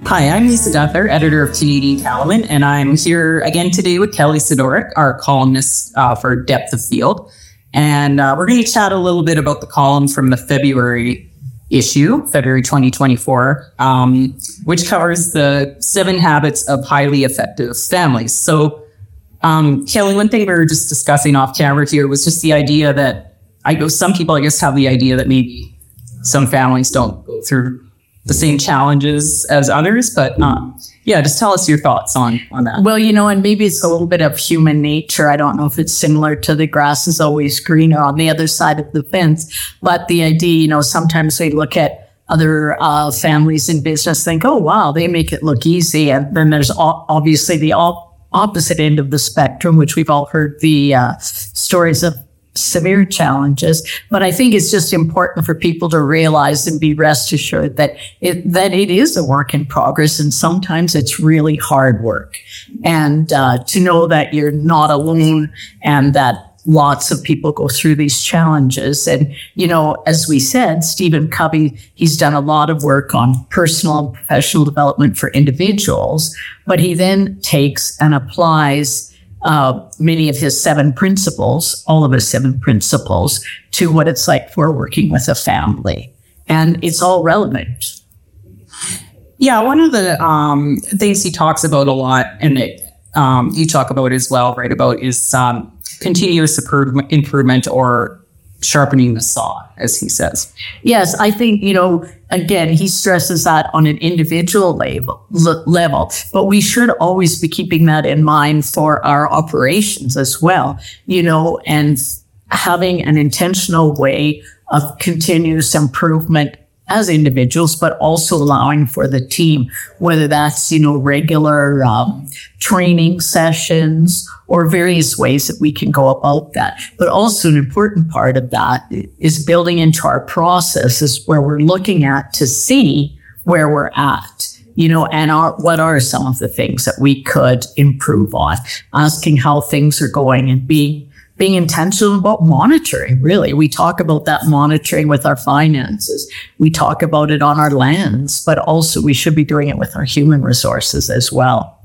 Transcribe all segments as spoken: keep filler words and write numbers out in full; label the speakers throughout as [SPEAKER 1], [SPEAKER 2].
[SPEAKER 1] Hi, I'm Lisa Duffler, editor of Canadian Calumet, and I'm here again today with Kelly Sidorik, our columnist uh, for Depth of Field. And uh, we're going to chat a little bit about the column from the February issue, February twenty twenty-four, um, which covers the seven habits of highly effective families. So, um, Kelly, one thing we were just discussing off camera here was just the idea that I know some people, I guess, have the idea that maybe some families don't go through the same challenges as others, but um, yeah, just tell us your thoughts on, on that.
[SPEAKER 2] Well, you know, and maybe it's a little bit of human nature. I don't know if it's similar to the grass is always greener on the other side of the fence, but the idea, you know, sometimes we look at other uh, families in business, think, oh, wow, they make it look easy. And then there's o- obviously the op- opposite end of the spectrum, which we've all heard the uh, stories of severe challenges. But I think it's just important for people to realize and be rest assured that it, that it is a work in progress. And sometimes it's really hard work. And uh, to know that you're not alone and that lots of people go through these challenges. And, you know, as we said, Stephen Covey, he's done a lot of work on personal and professional development for individuals, but he then takes and applies Uh, many of his seven principles, all of his seven principles, to what it's like for working with a family. And it's all relevant.
[SPEAKER 1] Yeah, one of the um, things he talks about a lot, and it, um, you talk about as well, right, about is um, continuous improvement or sharpening the saw, as he says.
[SPEAKER 2] Yes, I think, you know, again, he stresses that on an individual level, level, but we should always be keeping that in mind for our operations as well, you know, and having an intentional way of continuous improvement as individuals, but also allowing for the team, whether that's, you know, regular um, training sessions or various ways that we can go about that. But also an important part of that is building into our processes where we're looking at to see where we're at, you know, and our, what are some of the things that we could improve on, asking how things are going and being being intentional about monitoring, really. We talk about that monitoring with our finances. We talk about it on our lands, but also we should be doing it with our human resources as well.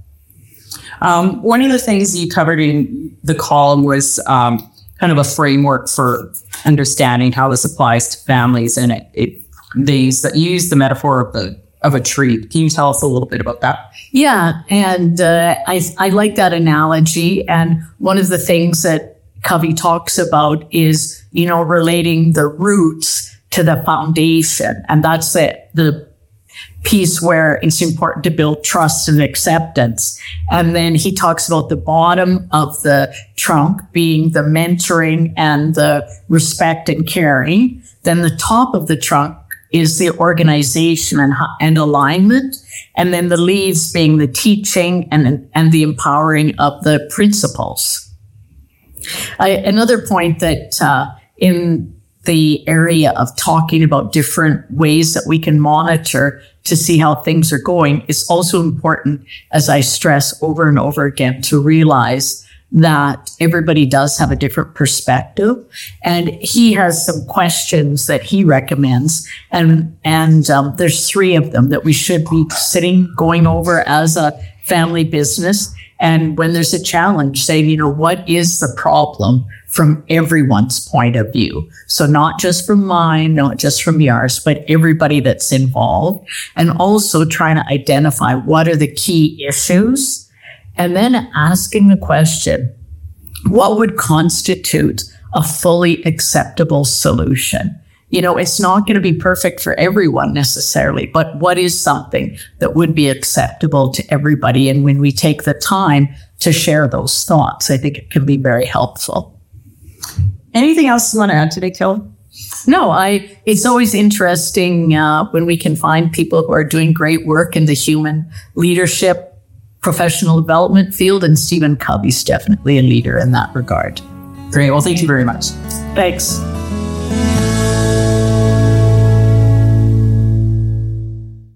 [SPEAKER 1] Um, one of the things you covered in the column was um, kind of a framework for understanding how this applies to families, and it, it they use the metaphor of the of a tree. Can you tell us a little bit about that?
[SPEAKER 2] Yeah, and uh, I I like that analogy. And one of the things that Covey talks about is, you know, relating the roots to the foundation. And that's it, the piece where it's important to build trust and acceptance. And then he talks about the bottom of the trunk being the mentoring and the respect and caring. Then the top of the trunk is the organization and, and alignment. And then the leaves being the teaching and, and the empowering of the principles. I, another point that uh, in the area of talking about different ways that we can monitor to see how things are going, is also important, as I stress over and over again, to realize that everybody does have a different perspective. And he has some questions that he recommends. And, and um, there's three of them that we should be sitting, going over as a family business. And when there's a challenge, say, you know, what is the problem from everyone's point of view? So not just from mine, not just from yours, but everybody that's involved. And also trying to identify what are the key issues. And then asking the question, what would constitute a fully acceptable solution? You know, it's not going to be perfect for everyone necessarily, but what is something that would be acceptable to everybody? And when we take the time to share those thoughts, I think it can be very helpful.
[SPEAKER 1] Anything else you want to add today, Kelly?
[SPEAKER 2] No, I, it's always interesting uh, when we can find people who are doing great work in the human leadership, professional development field, and Stephen Covey's definitely a leader in that regard.
[SPEAKER 1] Great. Well, thank you very much.
[SPEAKER 2] Thanks.